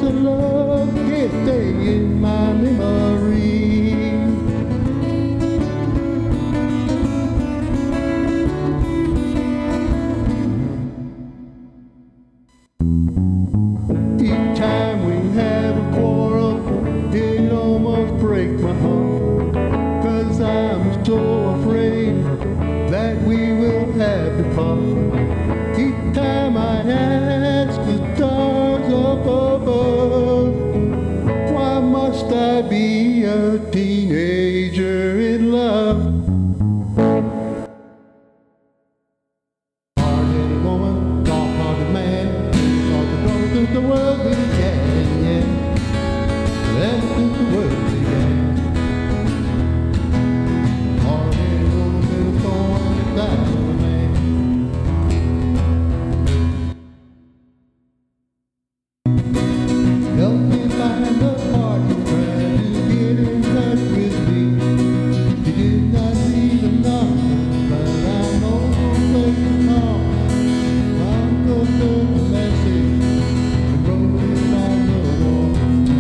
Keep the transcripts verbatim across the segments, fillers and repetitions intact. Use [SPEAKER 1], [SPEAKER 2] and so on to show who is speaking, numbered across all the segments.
[SPEAKER 1] the love can't stay in my memory. Each time we have a quarrel, it almost breaks my heart, 'cause I'm so afraid that we will have to part. Each time I ask the stars up above, why must I be a teenager in love? Hard-headed woman, soft-hearted man, all the road to the world began, yeah. That's since the world began. Hard-headed woman with a thorn inside of a man. Help me find the part you tried to get in touch with me. You did not leave a number, but I know where you are. I'm gonna the message and wrote it on the wall.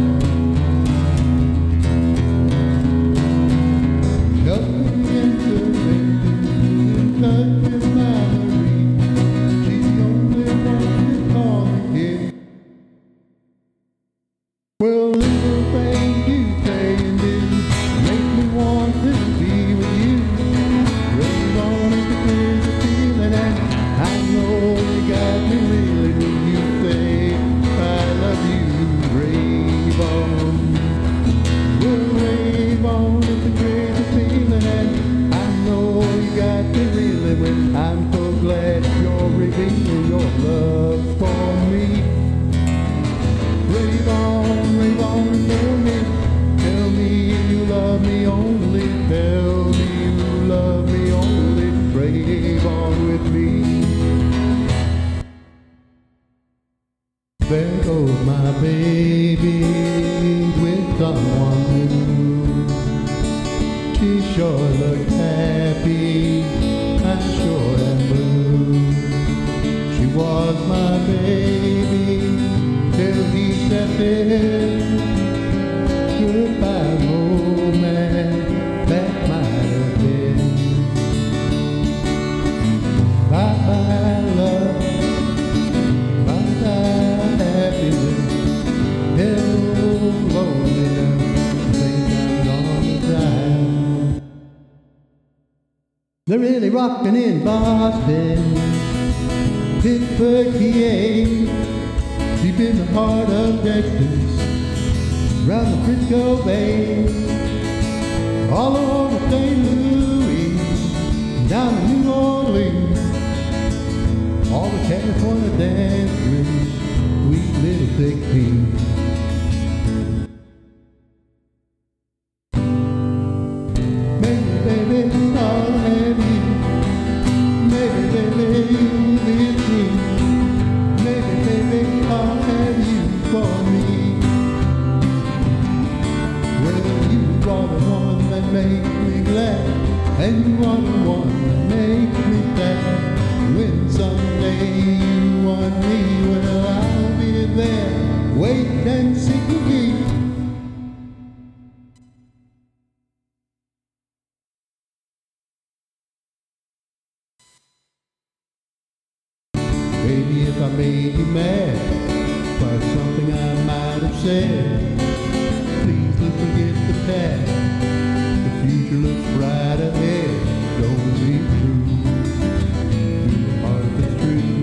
[SPEAKER 1] Help me enter in touch with my Marie. She's the only one to call me here. Well, little things you say and do make me want to be with you. Rain on it is a feeling, and I know you got me reeling when you say I love you. Rave on, well, rave on, it's a crazy feeling, and I know you got me reeling when I'm so glad you're revealing your love for me. Rave on, rave on and tell me, tell me you love me only, tell me you love me only, rave on with me. There goes my baby with someone new. She sure looks happy, I sure am blue. She was my baby till he stepped in. Goodbye, romance, that might have been. Bye-bye, love, bye-bye, happiness. Hello, loneliness, think I'm gonna die. They're really rockin' in Boston, Pittsburgh, P A, deep in the heart of Texas, round the Frisco Bay, all over Saint Louis, down to New Orleans, all the California dancers, sweet little sixteen. Maybe, baby, I'll have you. Maybe, baby, you'll be true. Maybe, baby, I'll have you for me. Well, you are the one that makes me glad, and you are the one that makes me sad. When someday you want me, well, I'll be there. Wait and see. Baby, if I made you mad by something I might have said, please don't forget the past. The future looks bright ahead. Don't be true to the heart that's true.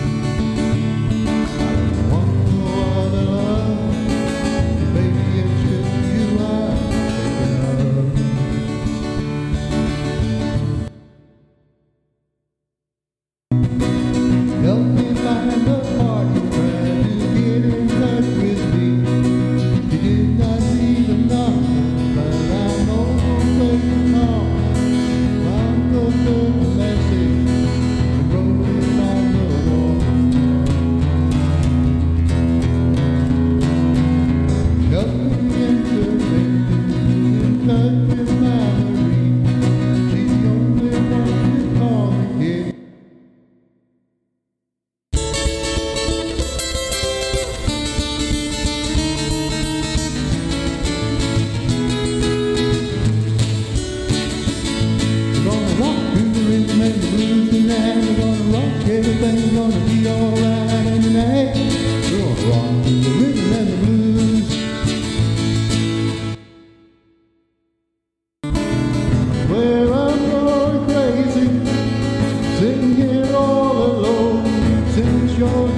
[SPEAKER 1] I don't want no other love. Baby, it's just you I'm thinking of. Help me find the part you tried to get in touch with me. You did not leave a number, but I know where you are.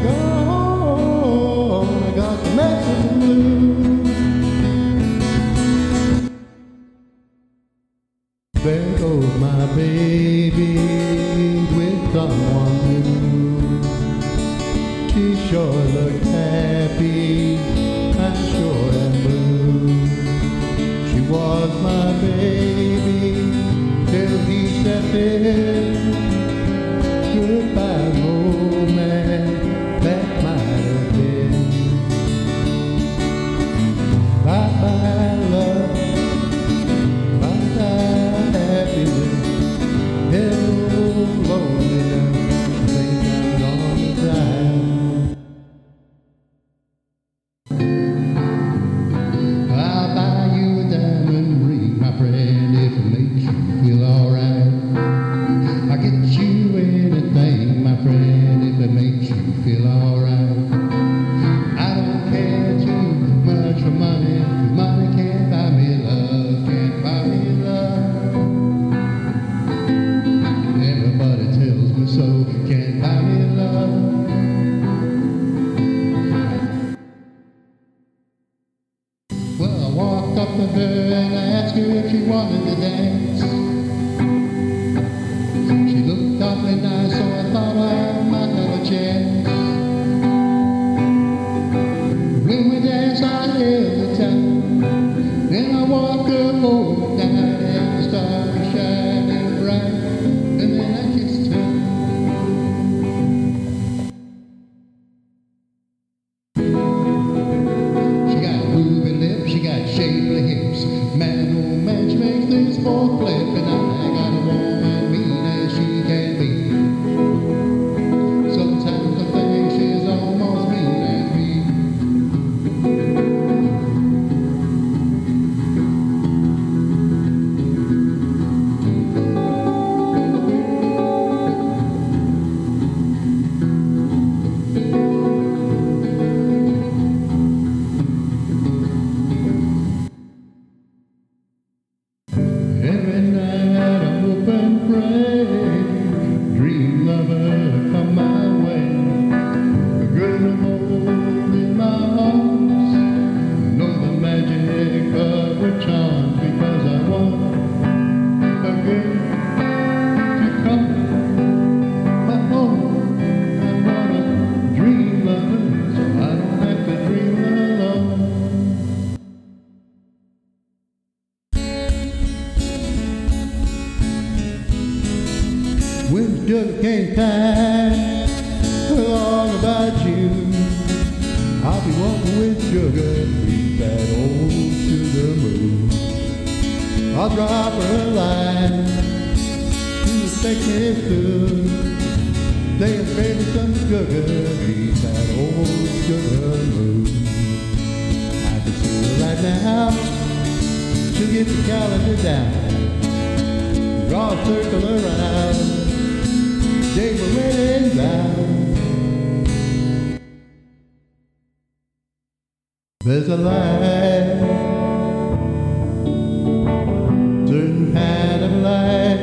[SPEAKER 1] gone, I got the Mexican blues. There goes my baby with someone new. She sure looked happy, I sure am blue. She was my baby till he stepped in. Goodbye, romance, that might have been. Bye-bye, love, bye-bye, happiness. Hello, loneliness, I think I'm gonna die. I'll buy you a diamond ring, my friend, if it makes you feel alright. I'll get you anything, my friend, if it makes you feel alright. I don't care too much for money, 'cause money can't buy me love, can't buy me love. Everybody tells me so, can't buy me love. Well, I walked up to her and I asked her if she wanted to dance. She looked awfully nice, so I thought I might have a chance. When we danced, I held the time. Then I walked up over the night and the stars were shining bright. And then I kissed her. She got ruby lips, she got shapely hips. Man, oh man, she makes this fork flip. And I got a woman mean as she can be. Sometimes I think she's almost mean as me. Every night I hope and pray, dream lover come my way. A girl to hold in my arms, know the magic of her charms, because I want a girl to come my home. I want a dream lover, so I don't have to dream alone. When sugar cane time, along about you, I'll be walking with sugar, beat that old sugar moon. I'll drop her a line, she will take me through, saying, baby, some sugar, beat that old sugar moon. I can see her right now, she'll get the calendar down, draw a circle around, take my wedding down. There's a light, certain kind of light,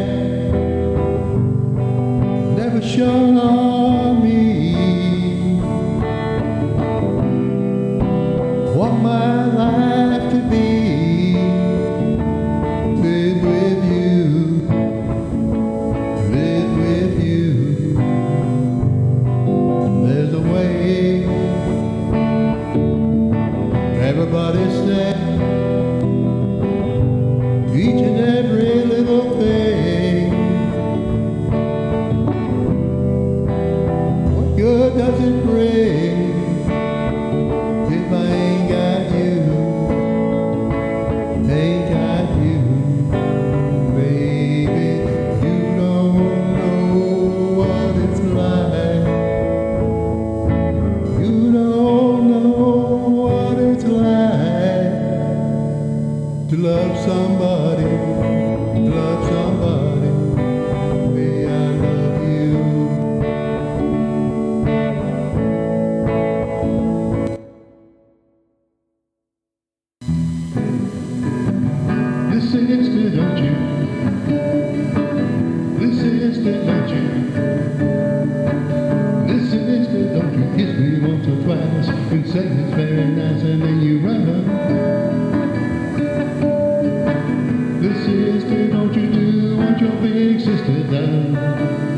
[SPEAKER 1] never shone on me. Want my life to be live with you, live with you. There's a way. Everybody said each and every little thing. What good does it bring if I ain't got you? Ain't got you, baby. You don't know what it's like. You don't know what it's like to love somebody, love somebody. May I love you. This instant, don't you? This instant, don't you? This instant, don't you kiss me? and say it's very nice and then you run. Little sister, don't you do what your big sister does.